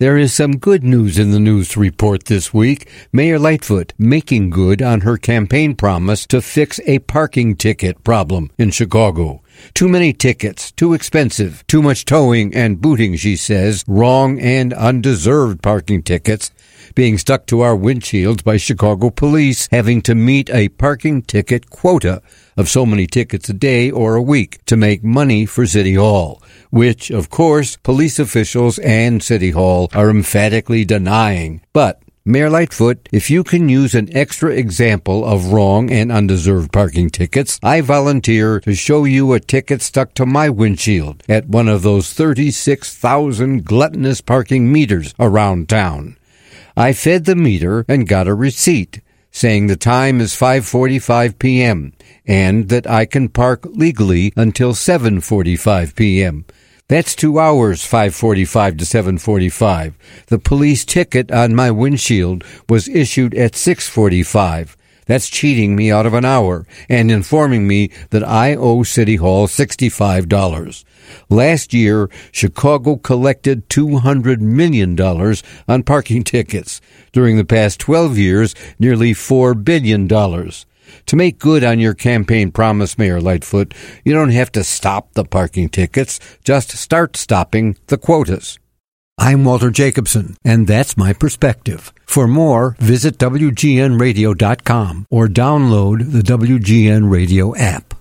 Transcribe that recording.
There is some good news in the news report this week. Mayor Lightfoot making good on her campaign promise to fix a parking ticket problem in Chicago. Too many tickets, too expensive, too much towing and booting, she says, wrong and undeserved parking tickets being stuck to our windshields by Chicago police, having to meet a parking ticket quota of so many tickets a day or a week to make money for City Hall, which, of course, police officials and City Hall are emphatically denying. But Mayor Lightfoot, if you can use an extra example of wrong and undeserved parking tickets, I volunteer to show you a ticket stuck to my windshield at one of those 36,000 gluttonous parking meters around town. I fed the meter and got a receipt saying the time is 5:45 p.m. and that I can park legally until 7:45 p.m. That's 2 hours, 5:45 to 7:45. The police ticket on my windshield was issued at 6:45. That's cheating me out of an hour and informing me that I owe City Hall $65. Last year, Chicago collected $200 million on parking tickets. During the past 12 years, nearly $4 billion. To make good on your campaign promise, Mayor Lightfoot, you don't have to stop the parking tickets. Just start stopping the quotas. I'm Walter Jacobson, and that's my perspective. For more, visit WGNradio.com or download the WGN Radio app.